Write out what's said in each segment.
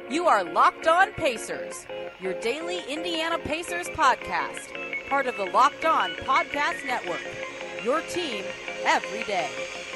You are Locked On Pacers, your daily Indiana Pacers podcast, part of the Locked On Podcast Network, your team every day.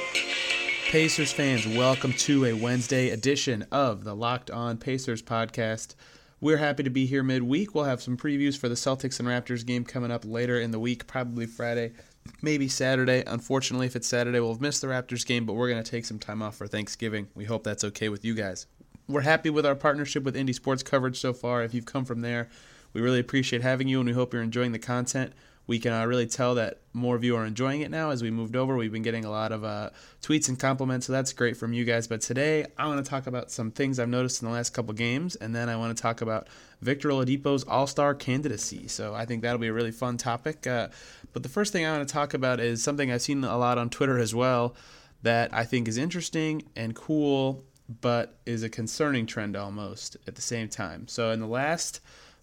Pacers fans, welcome to a Wednesday edition of the Locked On Pacers podcast. We're happy to be here midweek. We'll have some previews for the Celtics and Raptors game coming up later in the week, probably Friday, maybe Saturday. Unfortunately, if it's Saturday, we'll have missed the Raptors game, but we're going to take some time off for Thanksgiving. We hope that's okay with you guys. We're happy with our partnership with Indy Sports Coverage so far. If you've come from there, we really appreciate having you, and we hope you're enjoying the content. We can really tell that more of you are enjoying it now as we moved over. We've been getting a lot of tweets and compliments, so that's great from you guys. But today, I want to talk about some things I've noticed in the last couple games, and then I want to talk about Victor Oladipo's All-Star candidacy. So I think that'll be a really fun topic. But the first thing I want to talk about is something I've seen a lot on Twitter as well that I think is interesting and cool, but is a concerning trend almost at the same time. So in the last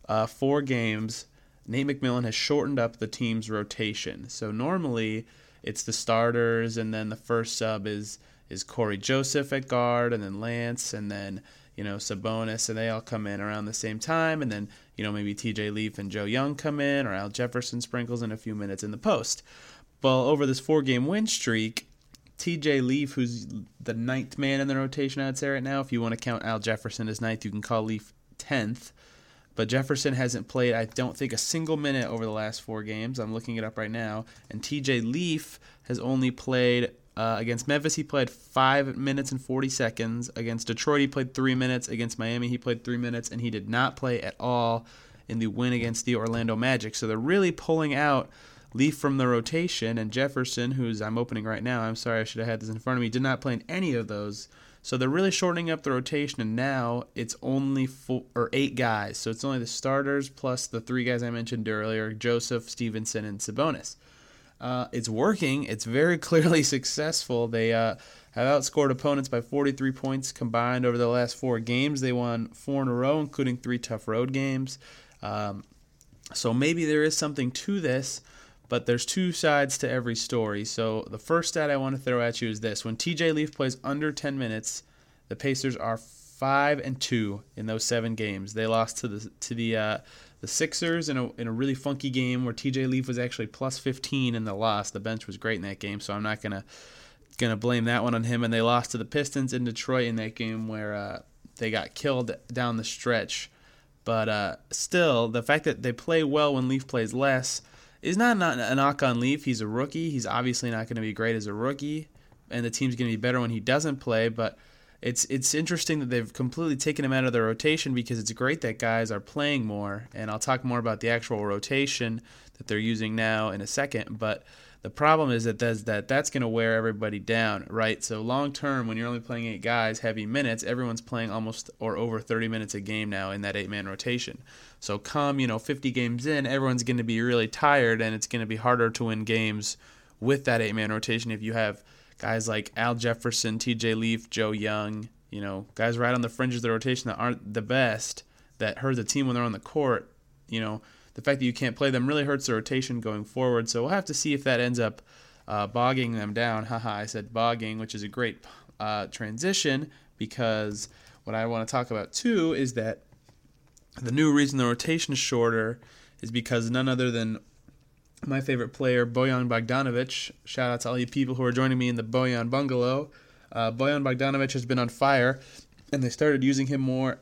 4 games, Nate McMillan has shortened up the team's rotation. So normally it's the starters, and then the first sub is Corey Joseph at guard, and then Lance, and then Sabonis, and they all come in around the same time, and then maybe TJ Leaf and Joe Young come in, or Al Jefferson sprinkles in a few minutes in the post. Well, over this 4-game win streak, TJ Leaf, who's the 9th man in the rotation, I'd say right now. If you want to count Al Jefferson as 9th, you can call Leaf 10th. But Jefferson hasn't played, I don't think, a single minute over the last 4 games. I'm looking it up right now. And TJ Leaf has only played against Memphis. He played 5 minutes and 40 seconds. Against Detroit, he played 3 minutes. Against Miami, he played 3 minutes. And he did not play at all in the win against the Orlando Magic. So they're really pulling out Leaf from the rotation, and Jefferson, who's I'm opening right now, I'm sorry, I should have had this in front of me, did not play in any of those. So they're really shortening up the rotation, and now it's only 8 guys. So it's only the starters plus the 3 guys I mentioned earlier, Joseph, Stevenson, and Sabonis. It's working. It's very clearly successful. They have outscored opponents by 43 points combined over the last 4 games. They won 4 in a row, including 3 tough road games. So maybe there is something to this. But there's 2 sides to every story. So the first stat I want to throw at you is this. When TJ Leaf plays under 10 minutes, the Pacers are 5-2 in those 7 games. They lost to the Sixers in a really funky game where TJ Leaf was actually plus 15 in the loss. The bench was great in that game, so I'm not gonna blame that one on him. And they lost to the Pistons in Detroit in that game where they got killed down the stretch. But still, the fact that they play well when Leaf plays less is not a knock on Leaf. He's a rookie. He's obviously not going to be great as a rookie, and the team's going to be better when he doesn't play. But it's interesting that they've completely taken him out of the rotation because it's great that guys are playing more, and I'll talk more about the actual rotation that they're using now in a second. But the problem is that that's going to wear everybody down, right? So long term, when you're only playing 8 guys, heavy minutes, everyone's playing almost or over 30 minutes a game now in that 8-man rotation. So come 50 games in, everyone's going to be really tired, and it's going to be harder to win games with that 8-man rotation if you have guys like Al Jefferson, TJ Leaf, Joe Young, guys right on the fringes of the rotation that aren't the best, that hurt the team when they're on the court. The fact that you can't play them really hurts the rotation going forward. So we'll have to see if that ends up bogging them down. I said bogging, which is a great transition, because what I want to talk about too is that the new reason the rotation is shorter is because none other than my favorite player, Bojan Bogdanovic. Shout out to all you people who are joining me in the Bojan Bungalow. Bojan Bogdanovic has been on fire, and they started using him more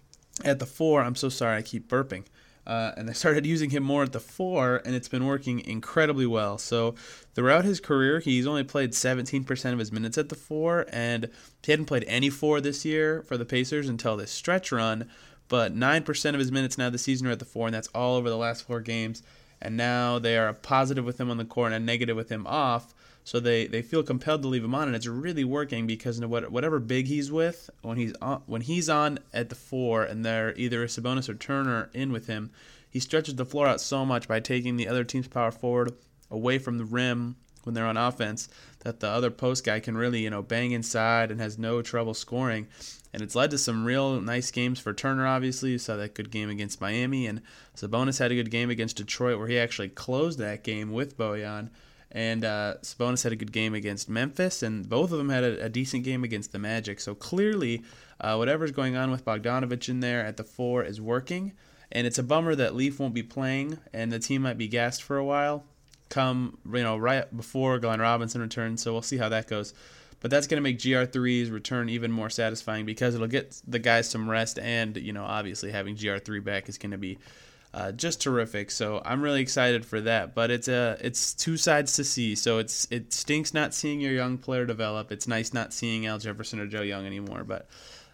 at the 4. I'm so sorry, I keep burping. And they started using him more at the 4, and it's been working incredibly well. So throughout his career, he's only played 17% of his minutes at the 4, and he hadn't played any 4 this year for the Pacers until this stretch run. But 9% of his minutes now this season are at the 4, and that's all over the last 4 games. And now they are a positive with him on the court and a negative with him off. So they feel compelled to leave him on, and it's really working because whatever big he's with, when he's on at the 4 and they're either Sabonis or Turner in with him, he stretches the floor out so much by taking the other team's power forward away from the rim when they're on offense that the other post guy can really bang inside and has no trouble scoring. And it's led to some real nice games for Turner, obviously. You saw that good game against Miami, and Sabonis had a good game against Detroit where he actually closed that game with Bojan. And Sabonis had a good game against Memphis, and both of them had a decent game against the Magic. So clearly, whatever's going on with Bogdanović in there at the 4 is working. And it's a bummer that Leaf won't be playing, and the team might be gassed for a while, right before Glenn Robinson returns. So we'll see how that goes. But that's going to make GR3's return even more satisfying because it'll get the guys some rest, and obviously having GR3 back is going to be just terrific. So I'm really excited for that. But it's two sides to see. So it stinks not seeing your young player develop. It's nice not seeing Al Jefferson or Joe Young anymore. But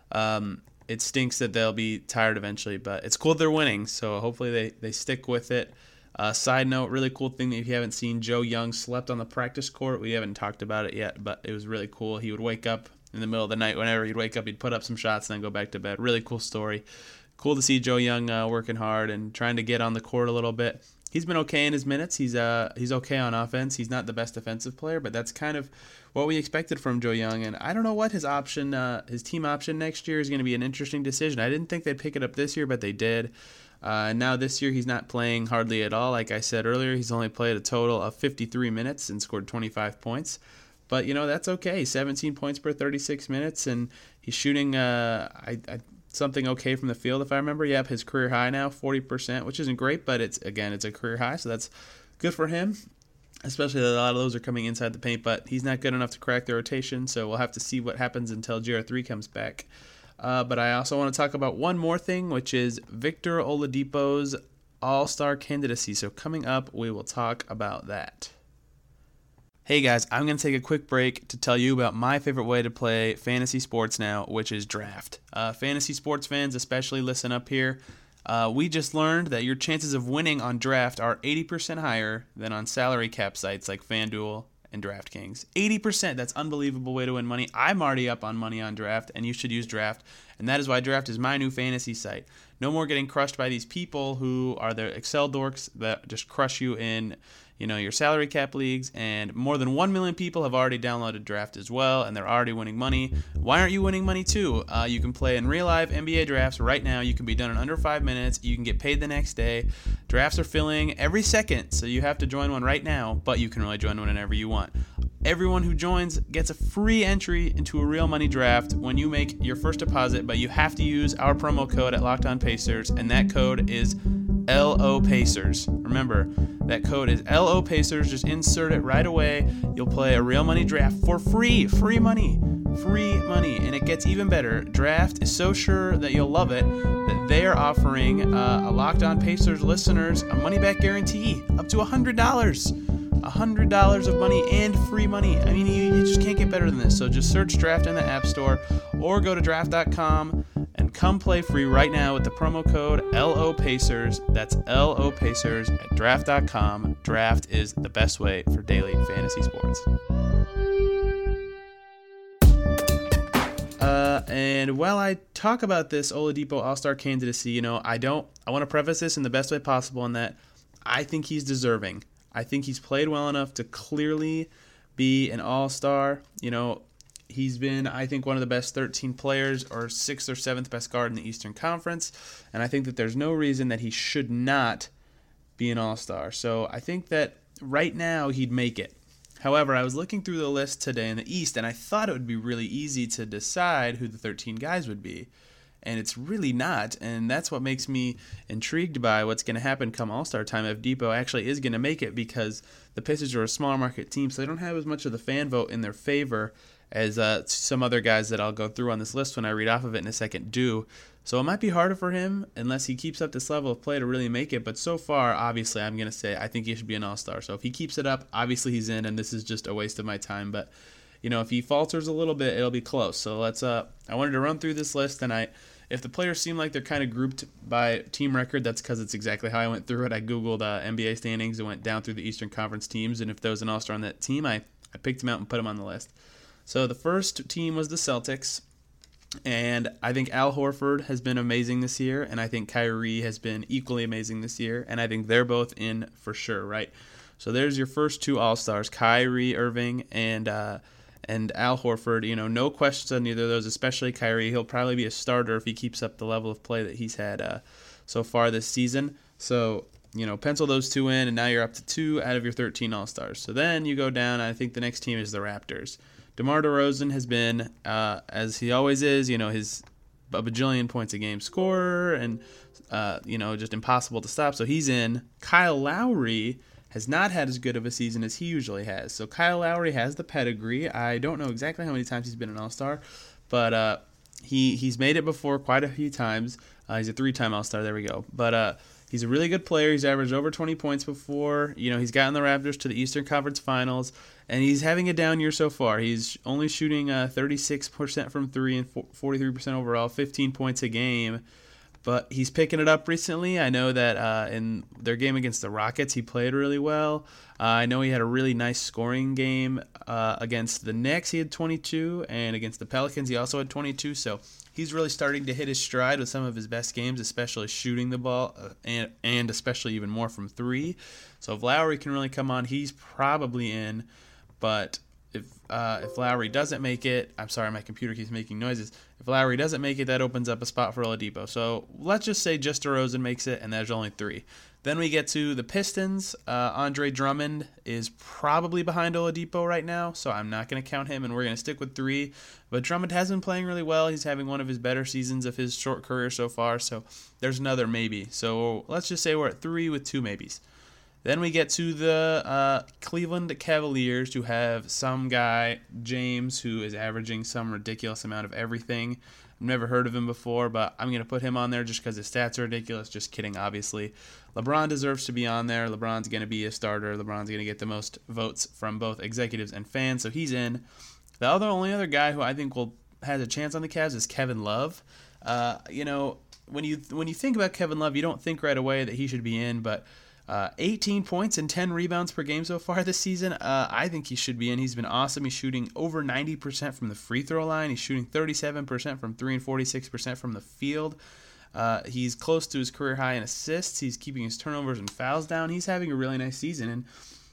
it stinks that they'll be tired eventually. But it's cool they're winning. So hopefully they stick with it. Side note, really cool thing that if you haven't seen, Joe Young slept on the practice court. We haven't talked about it yet, but it was really cool. He would wake up in the middle of the night. Whenever he'd wake up, he'd put up some shots and then go back to bed. Really cool story. Cool to see Joe Young working hard and trying to get on the court a little bit. He's been okay in his minutes. He's okay on offense. He's not the best defensive player, but that's kind of what we expected from Joe Young. And I don't know what his team option next year is going to be. An interesting decision. I didn't think they'd pick it up this year, but they did. Now this year he's not playing hardly at all. Like I said earlier, he's only played a total of 53 minutes and scored 25 points. But, that's okay. 17 points per 36 minutes, and he's shooting something okay from the field, if I remember. Yep, his career high now, 40%, which isn't great, but it's a career high, so that's good for him, especially that a lot of those are coming inside the paint. But he's not good enough to crack the rotation, so we'll have to see what happens until GR3 comes back. But I also want to talk about one more thing, which is Victor Oladipo's All-Star candidacy. So coming up, we will talk about that. Hey guys, I'm going to take a quick break to tell you about my favorite way to play fantasy sports now, which is Draft. Fantasy sports fans especially, listen up here. We just learned that your chances of winning on Draft are 80% higher than on salary cap sites like FanDuel and DraftKings. 80%, that's an unbelievable way to win money. I'm already up on money on Draft, and you should use Draft. And that is why Draft is my new fantasy site. No more getting crushed by these people who are the Excel dorks that just crush you in your salary cap leagues. And more than 1 million people have already downloaded Draft as well, and they're already winning money. Why aren't you winning money too? You can play in real live NBA drafts right now. You can be done in under 5 minutes. You can get paid the next day. Drafts are filling every second, so you have to join one right now, but you can really join one whenever you want. Everyone who joins gets a free entry into a real money draft when you make your first deposit, but you have to use our promo code at Locked On Pacers, and that code is LOPacers. Remember, that code is LOPacers. Just insert it right away. You'll play a real money draft for free. Free money. And it gets even better. Draft is so sure that you'll love it that they are offering a Locked On Pacers listeners a money-back guarantee up to $100. $100 of money and free money. I mean, you just can't get better than this. So just search Draft in the App Store or go to draft.com and come play free right now with the promo code LOPacers. That's LOPacers at draft.com. Draft is the best way for daily fantasy sports. And while I talk about this Oladipo All-Star candidacy, I want to preface this in the best way possible in that I think he's deserving. I think he's played well enough to clearly be an all-star. He's been, I think, one of the best 13 players or 6th or 7th best guard in the Eastern Conference. And I think that there's no reason that he should not be an all-star. So I think that right now he'd make it. However, I was looking through the list today in the East, and I thought it would be really easy to decide who the 13 guys would be. And it's really not, and that's what makes me intrigued by what's going to happen come All-Star time if Depot actually is going to make it, because the Pacers are a smaller market team, so they don't have as much of the fan vote in their favor as some other guys that I'll go through on this list when I read off of it in a second do. So it might be harder for him unless he keeps up this level of play to really make it, but so far, obviously, I'm going to say I think he should be an All-Star. So if he keeps it up, obviously he's in, and this is just a waste of my time, but if he falters a little bit, it'll be close. So let's I wanted to run through this list, and if the players seem like they're kind of grouped by team record, that's because it's exactly how I went through it. I Googled NBA standings and went down through the Eastern Conference teams, and if there was an All-Star on that team, I picked him out and put him on the list. So the first team was the Celtics, and I think Al Horford has been amazing this year, and I think Kyrie has been equally amazing this year, and I think they're both in for sure, right? So there's your first two All-Stars, Kyrie Irving and Al Horford. No questions on either of those, especially Kyrie. He'll probably be a starter if he keeps up the level of play that he's had so far this season. So pencil those two in, and now you're up to 2 out of your 13 All-Stars. So then you go down, I think the next team is the Raptors. DeMar DeRozan has been, as he always is, his a bajillion points a game scorer, and, just impossible to stop. So he's in. Kyle Lowry has not had as good of a season as he usually has. So Kyle Lowry has the pedigree. I don't know exactly how many times he's been an All-Star, but he's made it before quite a few times. He's a 3-time All-Star. There we go. But he's a really good player. He's averaged over 20 points before. He's gotten the Raptors to the Eastern Conference Finals, and he's having a down year so far. He's only shooting 36% from 3 and 43% overall, 15 points a game. But he's picking it up recently. I know that in their game against the Rockets, he played really well. I know he had a really nice scoring game against the Knicks. He had 22, and against the Pelicans, he also had 22. So he's really starting to hit his stride with some of his best games, especially shooting the ball, and especially even more from 3. So if Lowry can really come on, he's probably in. But if Lowry doesn't make it, I'm sorry, my computer keeps making noises. If Lowry doesn't make it, that opens up a spot for Oladipo. So let's just say just DeRozan makes it, and there's only 3. Then we get to the Pistons. Andre Drummond is probably behind Oladipo right now, so I'm not going to count him, and we're going to stick with 3. But Drummond has been playing really well. He's having one of his better seasons of his short career so far, so there's another maybe. So let's just say we're at 3 with 2 maybes. Then we get to the Cleveland Cavaliers, who have some guy, James, who is averaging some ridiculous amount of everything. I've never heard of him before, but I'm going to put him on there just because his stats are ridiculous. Just kidding, obviously. LeBron deserves to be on there. LeBron's going to be a starter. LeBron's going to get the most votes from both executives and fans, so he's in. The only other guy who I think has a chance on the Cavs is Kevin Love. When you think about Kevin Love, you don't think right away that he should be in, but 18 points and 10 rebounds per game so far this season. I think he should be in. He's been awesome. He's shooting over 90% from the free throw line. He's shooting 37% from 3 and 46% from the field. He's close to his career high in assists. He's keeping his turnovers and fouls down. He's having a really nice season, and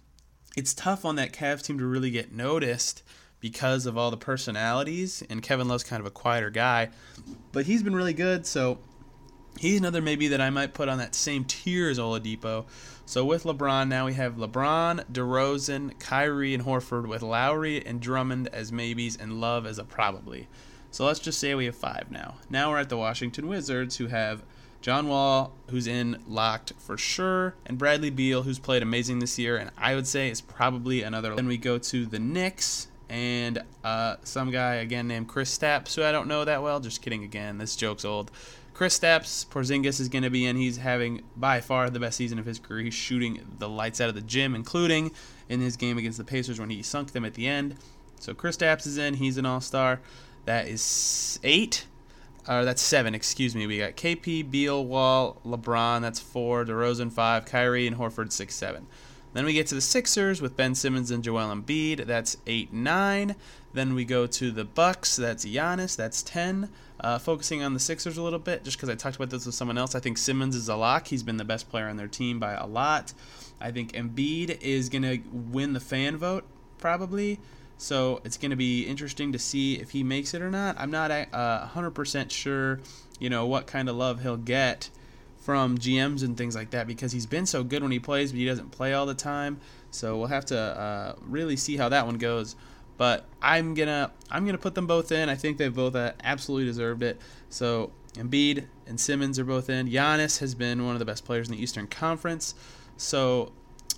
it's tough on that Cavs team to really get noticed because of all the personalities, and Kevin Love's kind of a quieter guy, but he's been really good, so he's another maybe that I might put on that same tier as Oladipo. So with LeBron, now we have LeBron, DeRozan, Kyrie, and Horford, with Lowry and Drummond as maybes and Love as a probably. So let's just say we have 5 now. Now we're at the Washington Wizards, who have John Wall, who's in locked for sure, and Bradley Beal, who's played amazing this year, and I would say is probably another. Then we go to the Knicks, and some guy, again, named Kristaps, who I don't know that well. Just kidding again. This joke's old. Kristaps Porzingis is going to be in. He's having by far the best season of his career. He's shooting the lights out of the gym, including in his game against the Pacers when he sunk them at the end. So Kristaps is in. He's an all-star. That is 8. That's 7, excuse me. We got KP, Beal, Wall, LeBron. That's 4. DeRozan, 5. Kyrie, and Horford, 6, 7. Then we get to the Sixers with Ben Simmons and Joel Embiid. That's 8, 9. Then we go to the Bucks. That's Giannis. That's 10. Focusing on the Sixers a little bit, just because I talked about this with someone else. I think Simmons is a lock. He's been the best player on their team by a lot. I think Embiid is going to win the fan vote, probably. So it's going to be interesting to see if he makes it or not. I'm not 100% sure, what kind of love he'll get from GMs and things like that, because he's been so good when he plays, but he doesn't play all the time. So we'll have to really see how that one goes. But I'm gonna put them both in. I think they both absolutely deserved it. So Embiid and Simmons are both in. Giannis has been one of the best players in the Eastern Conference. So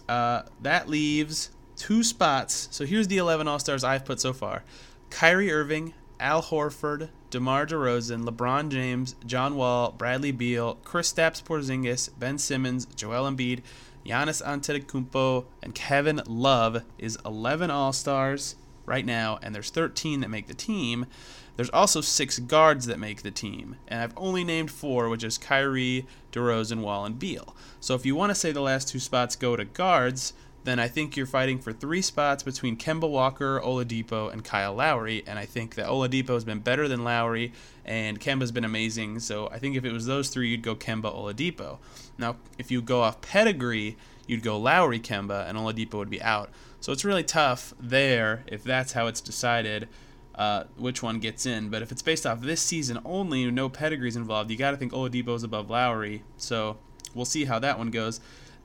that leaves 2 spots. So here's the 11 All-Stars I've put so far. Kyrie Irving, Al Horford, DeMar DeRozan, LeBron James, John Wall, Bradley Beal, Kristaps Porzingis, Ben Simmons, Joel Embiid, Giannis Antetokounmpo, and Kevin Love is 11 All-Stars right now, and there's 13 that make the team. There's also 6 guards that make the team, and I've only named 4, which is Kyrie, DeRozan, Wall, and Beal. So if you want to say the last 2 spots go to guards, then I think you're fighting for 3 spots between Kemba Walker, Oladipo, and Kyle Lowry, and I think that Oladipo has been better than Lowry, and Kemba's been amazing, so I think if it was those 3, you'd go Kemba, Oladipo. Now, if you go off pedigree, you'd go Lowry, Kemba, and Oladipo would be out. So it's really tough there, if that's how it's decided, which one gets in. But if it's based off this season only, no pedigrees involved, you got to think Oladipo's above Lowry. So we'll see how that one goes.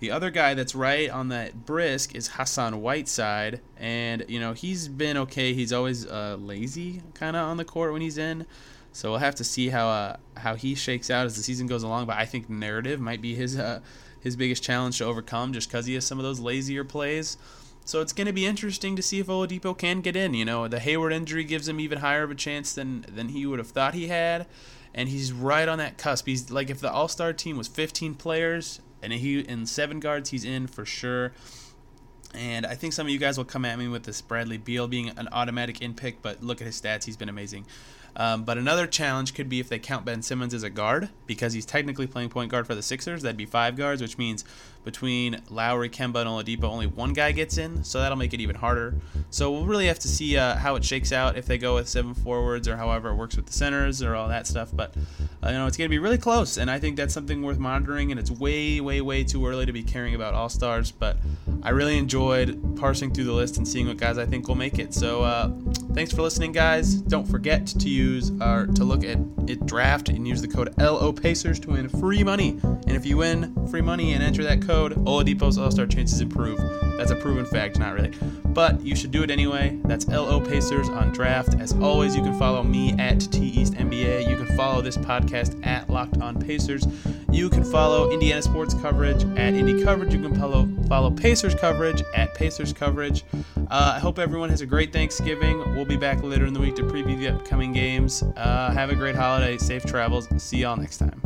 The other guy that's right on that brisk is Hassan Whiteside, and he's been okay. He's always lazy kind of on the court when he's in, so we'll have to see how he shakes out as the season goes along. But I think narrative might be his biggest challenge to overcome, just because he has some of those lazier plays. So it's going to be interesting to see if Oladipo can get in. The Hayward injury gives him even higher of a chance than he would have thought he had, and he's right on that cusp. He's like, if the All-Star team was 15 players and he in 7 guards, he's in for sure. And I think some of you guys will come at me with this Bradley Beal being an automatic in pick, but look at his stats. He's been amazing. But another challenge could be if they count Ben Simmons as a guard, because he's technically playing point guard for the Sixers. That'd be 5 guards, which means between Lowry, Kemba, and Oladipo, only one guy gets in, so that'll make it even harder. So we'll really have to see how it shakes out, if they go with 7 forwards or however it works with the centers or all that stuff. But it's going to be really close, and I think that's something worth monitoring, and it's way, way, way too early to be caring about All-Stars, but I really enjoyed parsing through the list and seeing what guys I think will make it. So thanks for listening, guys. Don't forget to look at it draft and use the code LOPacers to win free money. And if you win free money and enter that code, Oladipo's All-Star chances improve. That's a proven fact, not really, but you should do it anyway. That's LOPacers on draft. As always, you can follow me at TEastNBA. You can follow this podcast at Locked On Pacers. You can follow Indiana sports coverage at Indy Coverage. You can follow Pacers coverage at Pacers Coverage. I hope everyone has a great Thanksgiving. We'll be back later in the week to preview the upcoming games. Have a great holiday. Safe travels. See y'all next time.